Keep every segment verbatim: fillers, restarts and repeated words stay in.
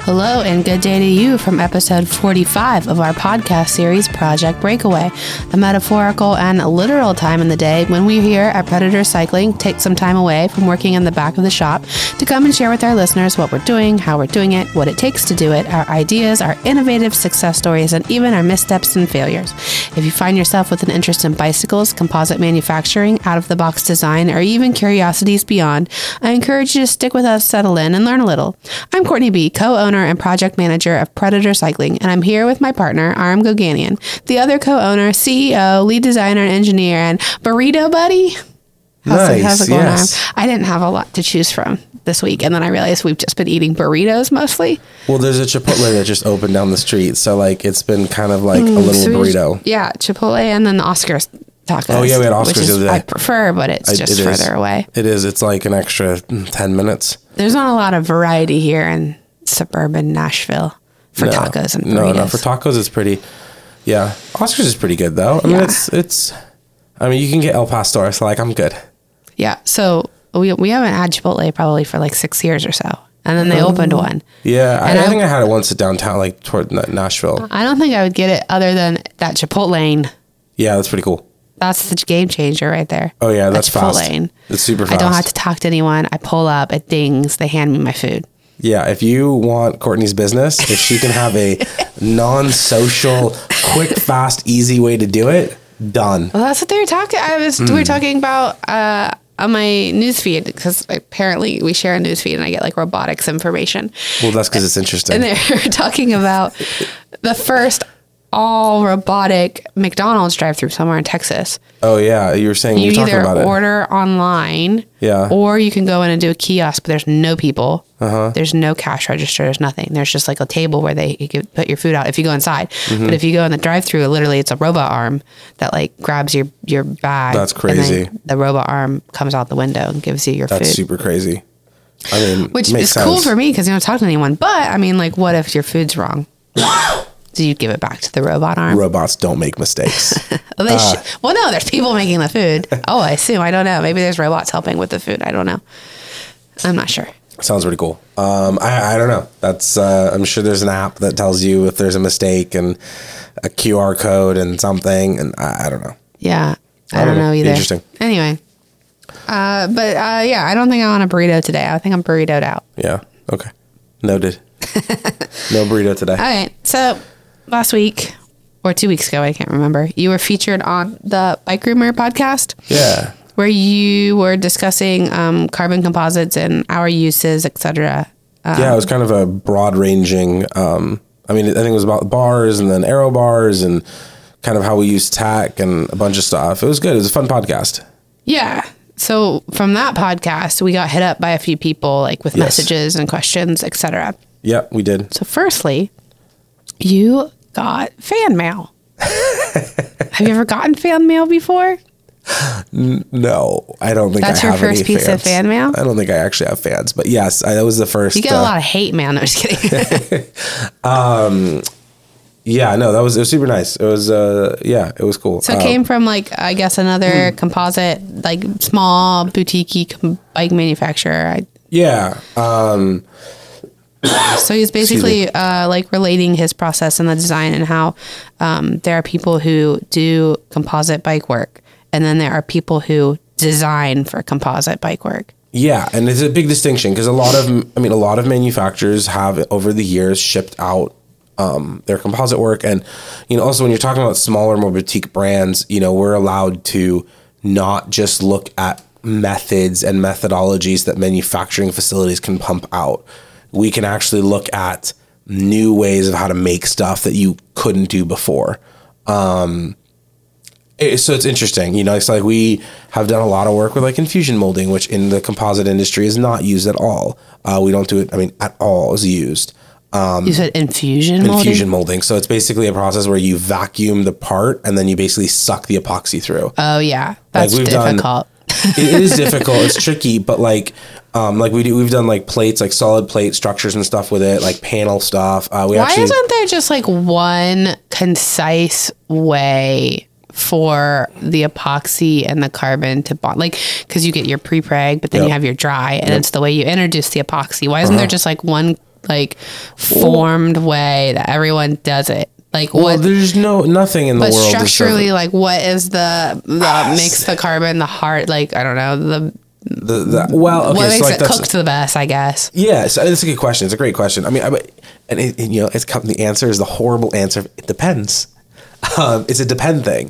Hello and good day to you from episode forty-five of our podcast series, Project Breakaway, a metaphorical and literal time in the day when we here at Predator Cycling take some time away from working in the back of the shop to come and share with our listeners what we're doing, how we're doing it, what it takes to do it, our ideas, our innovative success stories, and even our missteps and failures. If you find yourself with an interest in bicycles, composite manufacturing, out-of-the-box design, or even curiosities beyond, I encourage you to stick with us, settle in, and learn a little. I'm Courtney B., co-owner and project manager of Predator Cycling, and I'm here with my partner, Aram Goganian, the other co-owner, C E O, lead designer, and engineer, and burrito buddy. How's, nice, it, how's it going, yes. Aram? I didn't have a lot to choose from this week, and then I realized we've just been eating burritos mostly. Well, there's a Chipotle that just opened down the street, so like it's been kind of like mm, a little so burrito. Just, yeah, Chipotle, and then the Oscars tacos. Oh yeah, we had Oscars which is, the other day. I prefer, but it's I, just it further is. away. It is. It's like an extra ten minutes. There's not a lot of variety here in suburban Nashville for no, tacos and burritos. No, no, for tacos it's pretty. Yeah, Oscars is pretty good though. I mean, yeah. it's it's. I mean, you can get El Pastor, so like I'm good. Yeah, so we we haven't had Chipotle probably for like six years or so, and then they um, opened one. Yeah, I, I think I, I had it once at downtown, like toward Nashville. I don't think I would get it other than that Chipotlane. Yeah, that's pretty cool. That's the game changer right there. Oh yeah, that's fast. Chipotlane. It's super fast. I don't have to talk to anyone. I pull up, it dings, they hand me my food. Yeah, if you want Courtney's business, if she can have a non-social, quick, fast, easy way to do it, done. Well, that's what they were talking. I was mm. we were talking about uh, on my newsfeed, because apparently we share a newsfeed and I get like robotics information. Well, that's because it's interesting. And they were talking about the first all robotic McDonald's drive-through somewhere in Texas. Oh yeah, you were saying you, you either about order it. online, yeah, or you can go in and do a kiosk, but there's no people. Uh-huh. There's no cash register. There's nothing. There's just like a table where they you can put your food out if you go inside. Mm-hmm. But if you go in the drive-through, literally it's a robot arm that like grabs your your bag. That's crazy. And then the robot arm comes out the window and gives you your That's food. That's super crazy. I mean, which makes is sense. cool for me because you don't talk to anyone. But I mean, like, what if your food's wrong? Do you give it back to the robot arm? Robots don't make mistakes. well, they uh, sh- well, no, there's people making the food. Oh, I assume. I don't know. Maybe there's robots helping with the food. I don't know. I'm not sure. Sounds pretty cool. Um, I, I don't know. That's uh, I'm sure there's an app that tells you if there's a mistake and a Q R code and something. And I, I don't know. Yeah, I, I don't, don't know either. Interesting. Anyway, uh, but uh, yeah, I don't think I want a burrito today. I think I'm burritoed out. Yeah. Okay. Noted. No burrito today. All right. So. Last week, or two weeks ago, I can't remember, you were featured on the Bike Rumor podcast. Yeah. Where you were discussing um, carbon composites and our uses, et cetera. Um, yeah, it was kind of a broad-ranging, um, I mean, I think it was about bars and then aero bars and kind of how we use tack and a bunch of stuff. It was good. It was a fun podcast. Yeah. So from that podcast, we got hit up by a few people, like with yes. messages and questions, et cetera. Yeah, we did. So firstly, you got fan mail. Have you ever gotten fan mail before? No, I don't think That's I have your first any piece fans. of fan mail? I don't think I actually have fans, but yes, I, that was the first. You get uh, a lot of hate mail. No, I'm just kidding. um, yeah, no, that was, it was super nice. It was, uh, yeah, it was cool. So it um, came from like, I guess another hmm. composite, like small boutique com- bike manufacturer. I, yeah. Um, So he's basically uh, like relating his process and the design and how um, there are people who do composite bike work, and then there are people who design for composite bike work. Yeah, and it's a big distinction because a lot of, I mean, a lot of manufacturers have over the years shipped out um, their composite work, and you know, also when you're talking about smaller, more boutique brands, you know, we're allowed to not just look at methods and methodologies that manufacturing facilities can pump out. We can actually look at new ways of how to make stuff that you couldn't do before. Um, it, so it's interesting, you know, it's like we have done a lot of work with like infusion molding, which in the composite industry is not used at all. Uh, we don't do it. I mean, at all is used. Um, you said infusion molding? Infusion molding. So it's basically a process where you vacuum the part and then you basically suck the epoxy through. Oh yeah. That's like we've difficult. Done, it is difficult. It's tricky, but like, um, like we do, we've done like plates, like solid plate structures and stuff with it, like panel stuff. Uh, we Why actually, isn't there just like one concise way for the epoxy and the carbon to bond? Like, because you get your pre-preg, but then yep. you have your dry, and yep. it's the way you introduce the epoxy. Why isn't uh-huh. there just like one like formed way that everyone does it? Like well, what? There's no nothing in the but world. structurally, like what is the that makes the carbon the hard? Like I don't know the the, the well. Okay, what so makes like it that's cooked the best? I guess. yeah. So it's a good question. It's a great question. I mean, I, and, it, and you know, it's come, the answer is the horrible answer. It depends. Um, it's a depend thing,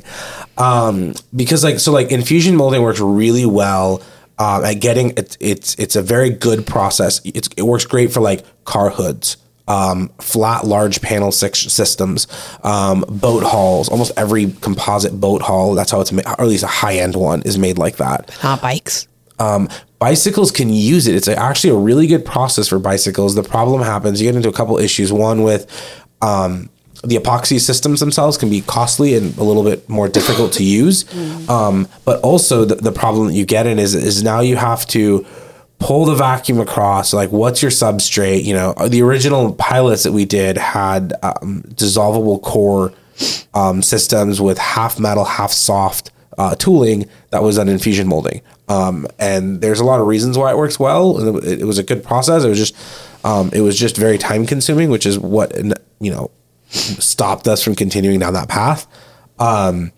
um, because like so like infusion molding works really well. Um, at getting it, it's it's a very good process. It's, it works great for like car hoods, um, flat large panel six systems, um, boat hulls. Almost every composite boat hull, that's how it's made, or at least a high end one is made like that. Not bikes. Um, bicycles can use it. It's actually a really good process for bicycles. The problem happens, you get into a couple issues. One with um, the epoxy systems themselves can be costly and a little bit more difficult to use. Um, but also the, the problem that you get in is, is now you have to pull the vacuum across. Like, what's your substrate? You know, the original pilots that we did had um, dissolvable core um, systems with half metal, half soft uh, tooling that was on infusion molding. Um, and there's a lot of reasons why it works well. And it, it was a good process. It was just, um, it was just very time consuming, which is what, you know, stopped us from continuing down that path. Um,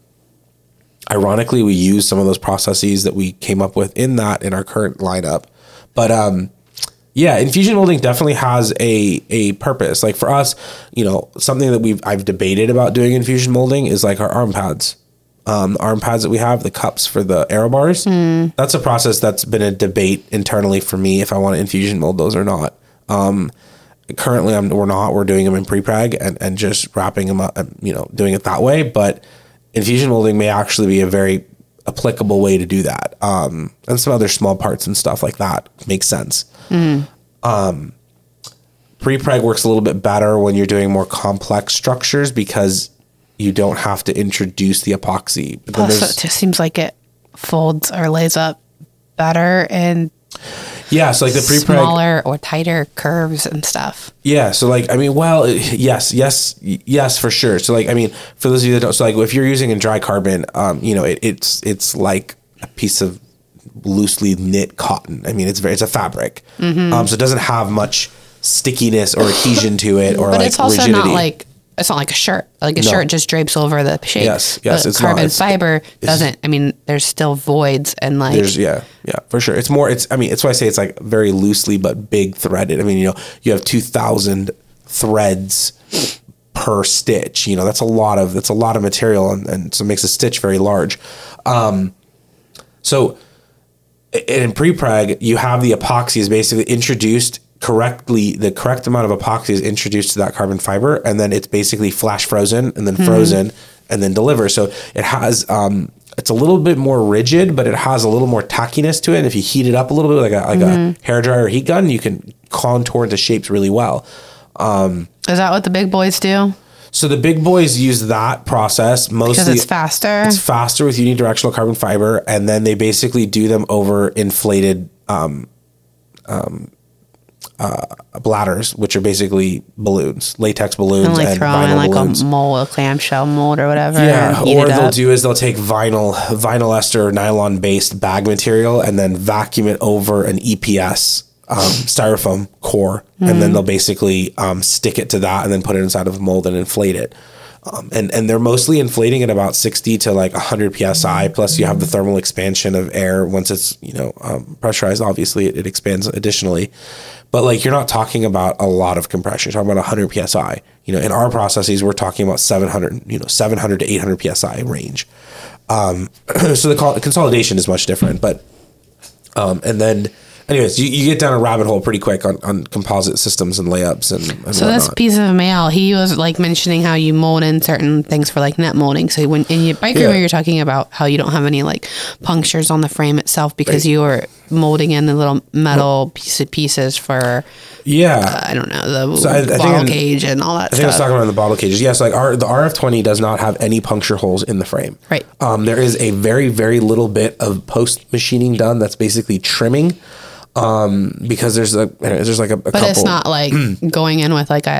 ironically, we use some of those processes that we came up with in that in our current lineup. But um, yeah, infusion molding definitely has a a purpose. Like for us, you know, something that we've I've debated about doing infusion molding is like our arm pads. Um, the arm pads that we have, the cups for the aero bars. Mm. That's a process that's been a debate internally for me if I want to infusion mold those or not. Um, currently, I'm, we're not. We're doing them in pre-preg and, and just wrapping them up, and, you know, doing it that way. But infusion molding may actually be a very applicable way to do that. Um, and some other small parts and stuff like that makes sense. Mm. Um, pre-preg works a little bit better when you're doing more complex structures because you don't have to introduce the epoxy. But Plus, it just seems like it folds or lays up better and yeah, so like the pre-preg, smaller or tighter curves and stuff. Yeah, so like I mean, well, yes, yes, yes, for sure. So like I mean, for those of you that don't, so like if you're using a dry carbon, um, you know, it, it's it's like a piece of loosely knit cotton. I mean, it's very it's a fabric, mm-hmm. um, so it doesn't have much stickiness or adhesion to it, or but like it's also rigidity. not like. It's not like a shirt. Like a no. shirt just drapes over the shape. Yes, yes. But it's carbon not, it's, fiber it's, doesn't. I mean, there's still voids and like. There's yeah, yeah, for sure. It's more. It's. I mean, it's why I say it's like very loosely but big threaded. I mean, you know, you have two thousand threads per stitch. You know, that's a lot of that's a lot of material, and, and so it makes a stitch very large. Um, so in pre-preg, you have the epoxy is basically introduced. Correctly, the correct amount of epoxy is introduced to that carbon fiber, and then it's basically flash frozen and then mm-hmm. frozen and then deliver. So it has, um, it's a little bit more rigid, but it has a little more tackiness to it. And if you heat it up a little bit, like a like mm-hmm. a hairdryer heat gun, you can contour into shapes really well. Um, is that what the big boys do? So the big boys use that process mostly because it's faster. It's faster with unidirectional carbon fiber, and then they basically do them over inflated. Um, um, Uh, bladders, which are basically balloons, latex balloons, and, like and vinyl like balloons. a mold, a clamshell mold, or whatever. Yeah, or they'll up. do is they'll take vinyl, vinyl ester, nylon based bag material, and then vacuum it over an E P S um, styrofoam core, mm-hmm. and then they'll basically um, stick it to that, and then put it inside of a mold and inflate it. Um, and and they're mostly inflating at about sixty to like one hundred P S I. Plus, you have the thermal expansion of air once it's you know um, pressurized. Obviously, it, it expands additionally. But like you're not talking about a lot of compression. You're talking about one hundred P S I. You know, in our processes, we're talking about seven hundred, you know, seven hundred to eight hundred P S I range. Um, so the consolidation is much different. But um, and then, anyways, you, you get down a rabbit hole pretty quick on, on composite systems and layups and, and so whatnot. This piece of mail, he was like mentioning how you mold in certain things for like net molding. So when in your bike yeah. rumor, you're talking about how you don't have any like punctures on the frame itself because right. you were molding in the little metal piece of pieces for yeah uh, I don't know the so I, I bottle think cage and all that I stuff. think I was talking about the bottle cages. Yes, like our the R F twenty does not have any puncture holes in the frame. Right. Um, there is a very very little bit of post machining done. That's basically trimming. Um, because there's a there's like a, a but couple. It's not like going in with like a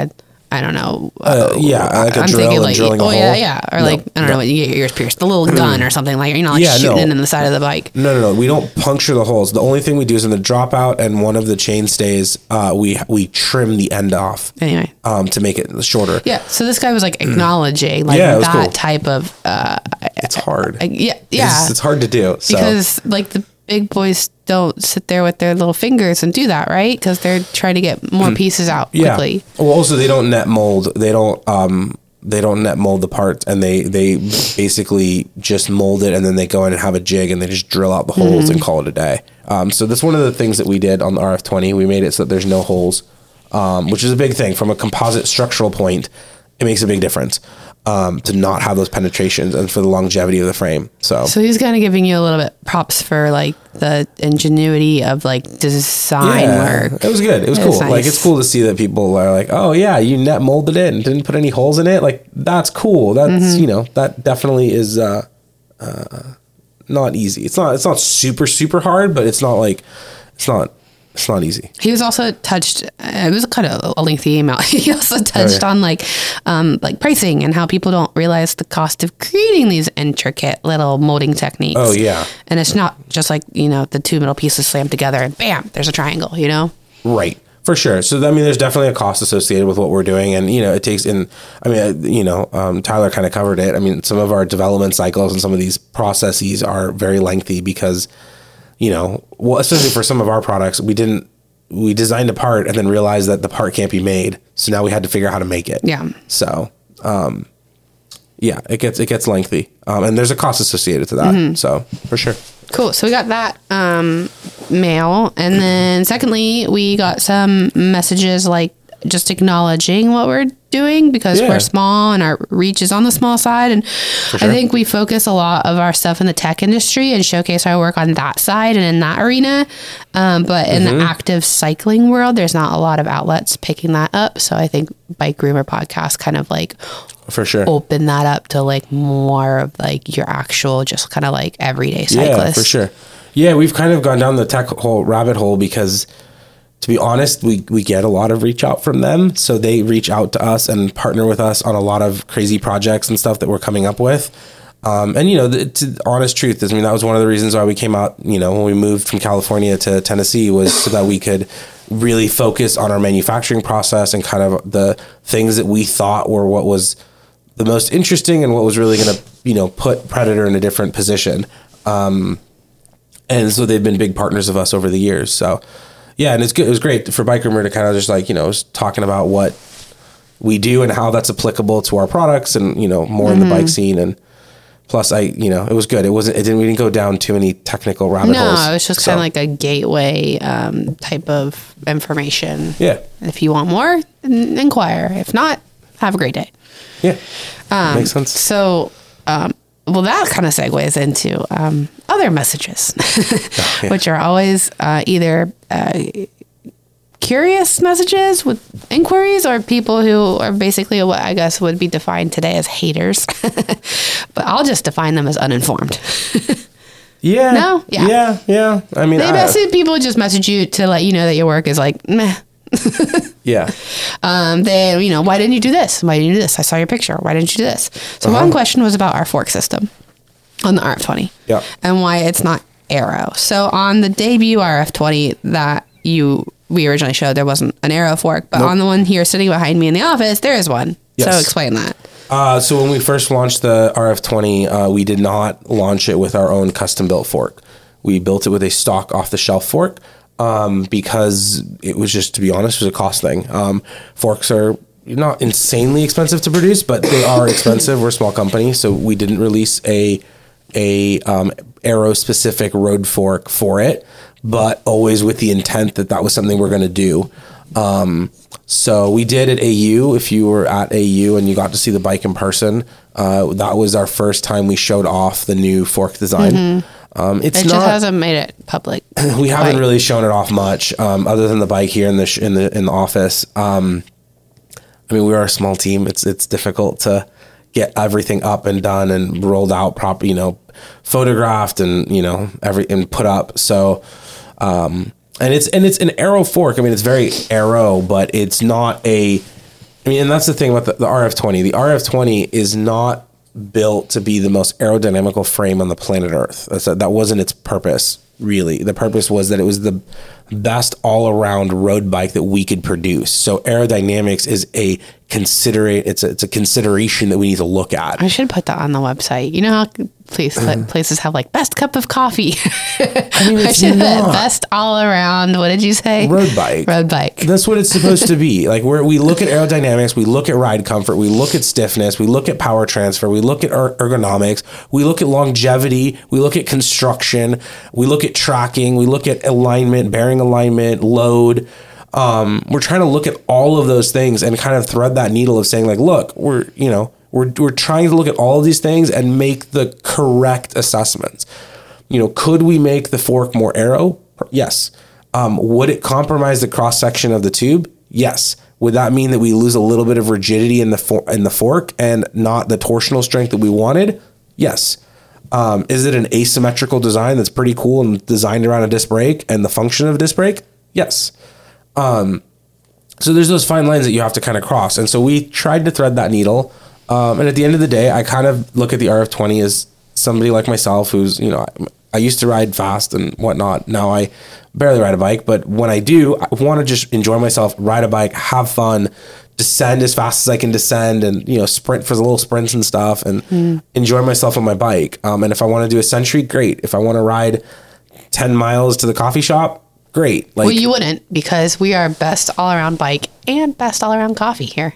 I don't know. Uh, yeah, like a I'm drill thinking and like, drilling a oh hole. yeah, yeah, or No, like I don't no. know, you get your ears pierced, the little gun or something like, you know, like Yeah, shooting no. it in the side of the bike. No, no, no. We don't puncture the holes. The only thing we do is in the dropout and one of the chain stays, uh, we we trim the end off. Anyway, um, to make it shorter. yeah. So this guy was like acknowledging like Yeah, it was that cool. type of. Uh, It's hard. uh, yeah, yeah. It's, it's hard to do. So. Because like the big boys don't sit there with their little fingers and do that, right? Because they're trying to get more pieces out quickly. Yeah. Well, also they don't net mold. They don't. Um, they don't net mold the parts, and they they basically just mold it, and then they go in and have a jig, and they just drill out the holes Mm-hmm. and call it a day. Um, so that's one of the things that we did on the R F twenty. We made it so that there's no holes, um, which is a big thing from a composite structural point. It makes a big difference um, to not have those penetrations and for the longevity of the frame. So, So he's kind of giving you a little bit props for like the ingenuity of like design work. it was good. It was It cool. was nice. Like it's cool to see that people are like, oh yeah, you net molded it and didn't put any holes in it. Like that's cool. That's Mm-hmm. you know that definitely is uh, uh, not easy. It's not. It's not super super hard, but it's not like it's not. It's not easy. He was also touched. Uh, it was kind of a lengthy email. He also touched Oh, yeah. on like, um, like pricing and how people don't realize the cost of creating these intricate little molding techniques. Oh, yeah. and it's not just like you know the two middle pieces slammed together and bam, there's a triangle. You know. Right. For sure. So, I mean, there's definitely a cost associated with what we're doing. And, you know, it takes in, I mean, uh, you know, um, Tyler kind of covered it. I mean, some of our development cycles and some of these processes are very lengthy because, you know, well, especially for some of our products, we didn't, we designed a part and then realized that the part can't be made. So now we had to figure out how to make it. Yeah. So, um, yeah, it gets, it gets lengthy. Um, and there's a cost associated to that. Mm-hmm. So for sure. Cool. So we got that um, mail. And then secondly, we got some messages like just acknowledging what we're doing because Yeah. we're small and our reach is on the small side. And sure. I think we focus a lot of our stuff in the tech industry and showcase our work on that side and in that arena. Um, but in Mm-hmm. the active cycling world, there's not a lot of outlets picking that up. So I think Bike Groomer podcast kind of like For sure. open that up to like more of like your actual, just kind of like everyday cyclist. Yeah, for sure. Yeah, we've kind of gone down the tech hole rabbit hole because, to be honest, we, we get a lot of reach out from them. So they reach out to us and partner with us on a lot of crazy projects and stuff that we're coming up with. Um, and, you know, the, the honest truth is, I mean, that was one of the reasons why we came out, you know, when we moved from California to Tennessee was so that we could really focus on our manufacturing process and kind of the things that we thought were what was the most interesting and what was really going to, you know, put Predator in a different position. Um, and so they've been big partners of us over the years. So yeah, and it's good. It was great for Bike Groomer to kind of just like, you know, was talking about what we do and how that's applicable to our products and, you know, more Mm-hmm. in the bike scene. And plus I, you know, it was good. It wasn't, it didn't, we didn't go down too many technical rabbit No, holes. it was just So, kind of like a gateway um, type of information. yeah, If you want more, n- inquire. If not, have a great day. yeah. Makes sense. So, um, well, that kind of segues into um, other messages, yeah. which are always uh, either uh, curious messages with inquiries or people who are basically what I guess would be defined today as haters. But I'll just define them as uninformed. Yeah. No? Yeah. Yeah. Yeah. I mean, They I- basically people just message you to let you know that your work is like meh. yeah. Um, they, you know, why didn't you do this? Why didn't you do this? I saw your picture. Why didn't you do this? So Uh-huh. one question was about our fork system on the R F twenty. Yeah. And why it's not Aero. So on the debut R F twenty that you we originally showed, there wasn't an Aero fork, but Nope. on the one here sitting behind me in the office, there is one. So Yes. explain that. Uh, so when we first launched the R F twenty, uh, we did not launch it with our own custom built fork. We built it with a stock off the shelf fork um, because it was just, to be honest, it was a cost thing. Um, forks are not insanely expensive to produce, but they are expensive. We're a small company, so we didn't release a a um, Aero specific road fork for it, but always with the intent that that was something we're going to do. Um, so we did at A U. If you were at A U and you got to see the bike in person, uh, that was our first time we showed off the new fork design. Um, it's It not, just hasn't made it public. we haven't quite. really shown it off much, um, other than the bike here in the, sh- in the, in the office. Um, I mean, we are a small team. It's, it's difficult to get everything up and done and rolled out proper, you know, photographed and, you know, every, and put up. So, um, and it's, and it's an Aero fork. I mean, it's very Aero, but it's not a, I mean, and that's the thing about the, the R F twenty. The R F twenty is not built to be the most aerodynamical frame on the planet Earth. That's, that wasn't its purpose, really. The purpose was that it was the best all-around road bike that we could produce. So aerodynamics is a considerate. It's a, it's a consideration that we need to look at. I should put that on the website. You know how place, mm. places have like best cup of coffee. I mean, it's I not. Best all around. What did you say? Road bike. Road bike. That's what it's supposed to be. Like where we look at aerodynamics, we look at ride comfort, we look at stiffness, we look at power transfer, we look at er- ergonomics, we look at longevity, we look at construction, we look at tracking, we look at alignment, bearing alignment, load. Um, we're trying to look at all of those things and kind of thread that needle of saying like, look, we're, you know, we're, we're trying to look at all of these things and make the correct assessments. You know, could we make the fork more aero? Yes. Um, would it compromise the cross section of the tube? Yes. Would that mean that we lose a little bit of rigidity in the for- in the fork and not the torsional strength that we wanted? Yes. Um, is it an asymmetrical design that's pretty cool and designed around a disc brake and the function of a disc brake? Yes. Um, so there's those fine lines that you have to kind of cross. And so we tried to thread that needle. Um, and at the end of the day, I kind of look at the R F twenty as somebody like myself who's, you know, I, I used to ride fast and whatnot. Now I barely ride a bike, but when I do, I want to just enjoy myself, ride a bike, have fun, descend as fast as I can descend and, you know, sprint for the little sprints and stuff and mm. enjoy myself on my bike. Um, and if I want to do a century, great. If I want to ride ten miles to the coffee shop, great. Like, well, you wouldn't, because we are best all around bike and best all around coffee here.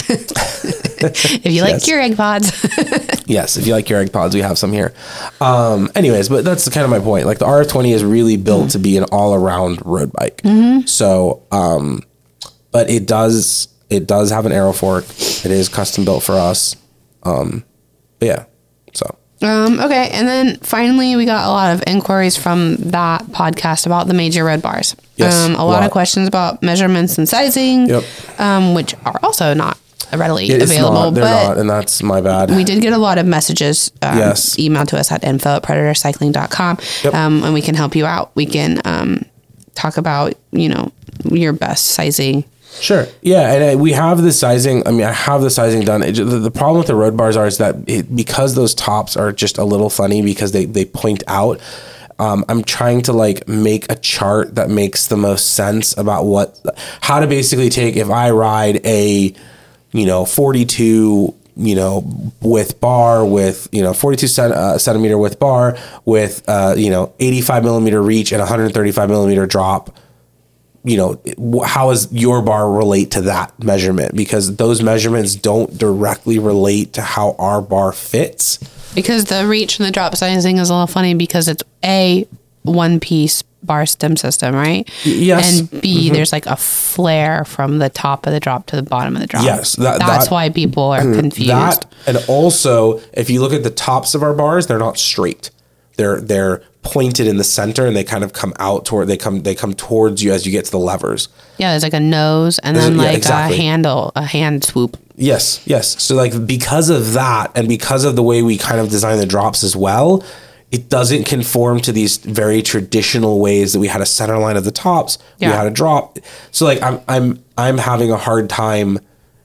If you like yes. Keurig pods. Yes, if you like Keurig pods, we have some here. Um, anyways, but that's kind of my point. Like the R F twenty is really built mm-hmm. to be an all-around road bike. Mm-hmm. So, um, but it does it does have an aero fork. It is custom built for us. Um, but yeah, so. Um, okay, and then finally, we got a lot of inquiries from that podcast about the major road bars. Yes, um, a lot, lot of questions about measurements and sizing, yep. um, which are also not readily it's available. Not, they're but not, and that's my bad. We did get a lot of messages um, yes. emailed to us at info at predator cycling dot com, yep. um, and we can help you out. We can um, talk about, you know, your best sizing. Sure. Yeah. And uh, we have the sizing. I mean, I have the sizing done. It, the, the problem with the road bars are is that it, because those tops are just a little funny because they, they point out, um, I'm trying to like make a chart that makes the most sense about what, how to basically take, if I ride a, you know, forty-two, you know, with bar with, you know, forty-two cent, uh, centimeter with bar with, uh, you know, eighty-five millimeter reach and one hundred thirty-five millimeter drop. You know, how does your bar relate to that measurement? Because those measurements don't directly relate to how our bar fits. Because the reach and the drop sizing is a little funny because it's a one piece bar stem system, right? Yes. And B, mm-hmm. there's like a flare from the top of the drop to the bottom of the drop. Yes. That, That's that, why people are confused. That, and also, if you look at the tops of our bars, they're not straight. They're, they're, pointed in the center and they kind of come out toward they come they come towards you as you get to the levers. Yeah, there's like a nose and then yeah, like exactly. a handle, a hand swoop. Yes, yes. So like because of that and because of the way we kind of design the drops as well, it doesn't conform to these very traditional ways that we had a center line of the tops, yeah. we had a drop. So like I'm I'm I'm having a hard time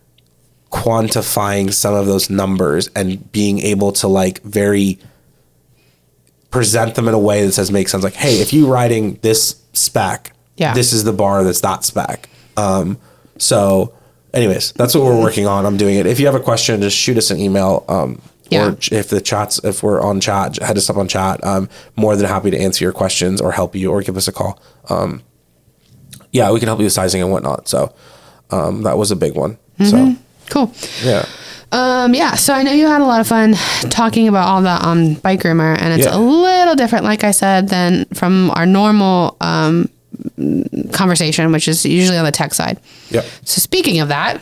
quantifying some of those numbers and being able to like very present them in a way that says makes sense. Like, hey, if you're riding this spec, yeah. this is the bar that's that spec. Um, so anyways, that's what we're working on. I'm doing it. If you have a question, just shoot us an email. Um, yeah. Or if the chats, if we're on chat, head us up on chat. I'm more than happy to answer your questions or help you or give us a call. Um, yeah, we can help you with sizing and whatnot. So um, that was a big one. Mm-hmm. So cool. Yeah. Um, yeah, so I know you had a lot of fun talking about all that on Bike Rumor, and it's yeah. a little different, like I said, than from our normal um, conversation, which is usually on the tech side. Yep. So speaking of that,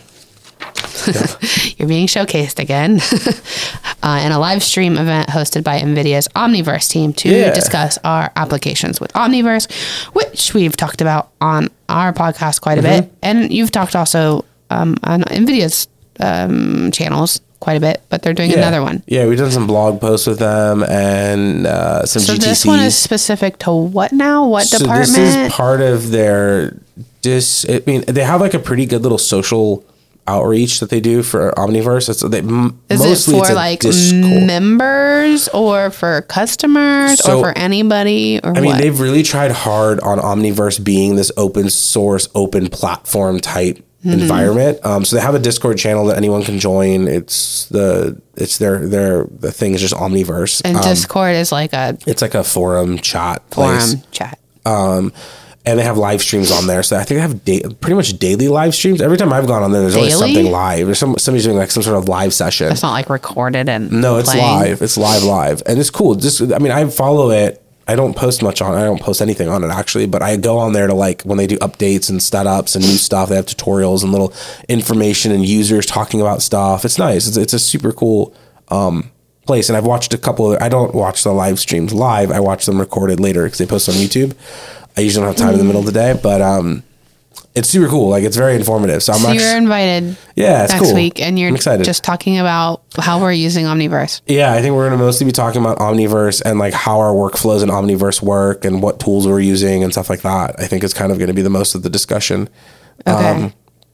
yeah. you're being showcased again uh, in a live stream event hosted by NVIDIA's Omniverse team to yeah. discuss our applications with Omniverse, which we've talked about on our podcast quite a mm-hmm. bit, and you've talked also um, on NVIDIA's um channels quite a bit, but they're doing yeah. another one. Yeah, we've done some blog posts with them and uh, some so G T Cs. So this one is specific to what now? What so department? This is part of their. Dis, I mean, they have like a pretty good little social outreach that they do for Omniverse. It's they m- Is mostly it it's for a like Discord. members or for customers So, or for anybody or I mean, what? they've really tried hard on Omniverse being this open source, open platform type mm-hmm. environment. Um, so they have a Discord channel that anyone can join. It's the it's their their the thing is just Omniverse. And um, Discord is like a it's like a forum chat forum place. chat. Um, and they have live streams on there. So I think they have da- pretty much daily live streams. Every time I've gone on there, there's Daily? always something live. There's some somebody's doing like some sort of live session. It's not like recorded and No, it's playing. live. It's live, live, and it's cool. Just, I mean, I follow it. I don't post much on. I don't post anything on it actually, but I go on there to like when they do updates and setups and new stuff. They have tutorials and little information and users talking about stuff. It's nice. It's, it's a super cool um, place. And I've watched a couple. Of, I don't watch the live streams live. I watch them recorded later because they post on YouTube. I usually don't have time in the middle of the day, but um, it's super cool. Like it's very informative. So I'm So actually, you're invited yeah, it's next cool. week, and you're I'm excited. just talking about how we're using Omniverse. Yeah, I think we're going to mostly be talking about Omniverse and like how our workflows in Omniverse work and what tools we're using and stuff like that. I think it's kind of going to be the most of the discussion. Okay. Um,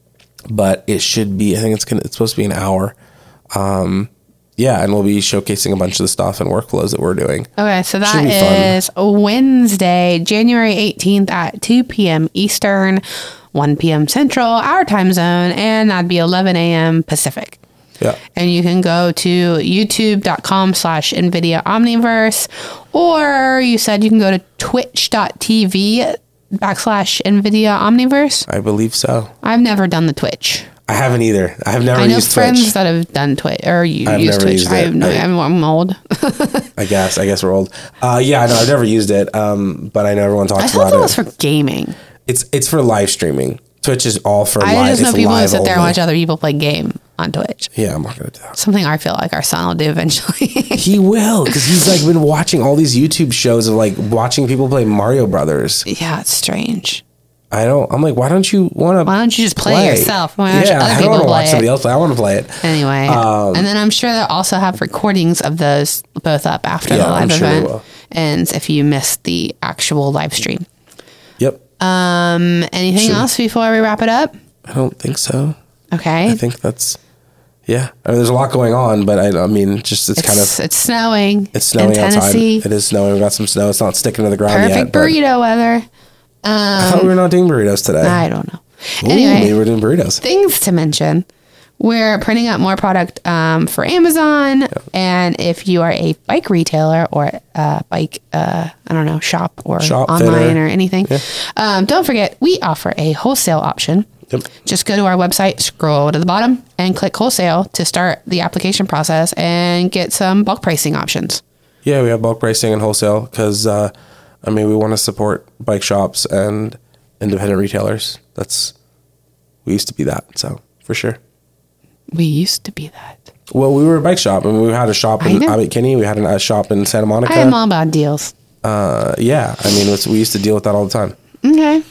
but it should be, I think it's going to, it's supposed to be an hour. Um, yeah, and we'll be showcasing a bunch of the stuff and workflows that we're doing. Okay, so Should be that is Wednesday, January eighteenth at two p.m. Eastern, one p.m. Central, our time zone, and that'd be eleven a.m. Pacific. Yeah. And you can go to youtube.com slash NVIDIA Omniverse, or you said you can go to twitch.tv backslash NVIDIA Omniverse. I believe so. I've never done the Twitch. I haven't either. I have never I know used friends Twitch. that have done Twitch, or you I've use never Twitch. used I it. have no, I- I'm, I'm old. I guess. I guess we're old. Uh, yeah, no, I've never used it. Um, but I know everyone talks I about thought that it. was for gaming. It's it's for live streaming. Twitch is all for I live. just know it's people who live sit there and only. watch other people play game on Twitch. Yeah, I'm not gonna do that. Something I feel like our son will do eventually. He will, because he's like been watching all these YouTube shows of like watching people play Mario Brothers. Yeah, it's strange. I don't. I'm like, why don't you want to? Why don't you just play, play. yourself? Why don't Yeah, other I don't people want to play watch somebody it? else play. I want to play it. Anyway, Um, and then I'm sure they'll also have recordings of those both up after Yeah, the live I'm sure they event. will. And if you missed the actual live stream. Yep. Um, anything Sure. else before we wrap it up? I don't think so. Okay. I think that's. Yeah, I mean, there's a lot going on, but I, I mean, just it's, it's, kind of it's snowing. it's snowing in outside. Tennessee. It is snowing. We got some snow. It's not sticking to the ground Perfect yet. but burrito weather. I thought we were not doing burritos today. I don't know. Ooh, Anyway, maybe we're doing burritos. things to mention. We're printing up more product um, for Amazon. And if you are a bike retailer or a bike, uh, I don't know, shop or Shop, online fitter. or anything, um, don't forget, we offer a wholesale option. Yep. Just go to our website, scroll to the bottom, and click wholesale to start the application process and get some bulk pricing options. Yeah, we have bulk pricing and wholesale because, uh, I mean, we want to support bike shops and independent retailers. That's, we used to be that, so for sure. We used to be that. Well, we were a bike shop, and we had a shop I in know. Abbott Kinney. We had a shop in Santa Monica. I am all about deals. uh, yeah, I mean, it's, we used to deal with that all the time. Okay.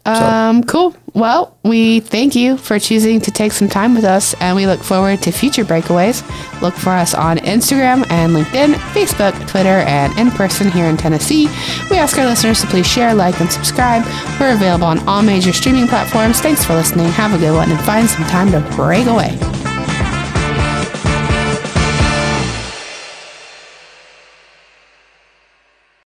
Um, cool. Well, we thank you for choosing to take some time with us, and we look forward to future breakaways. Look for us on Instagram and LinkedIn, Facebook, Twitter, and in person here in Tennessee. We ask our listeners to please share, like, and subscribe. We're available on all major streaming platforms. Thanks for listening. Have a good one, and find some time to break away.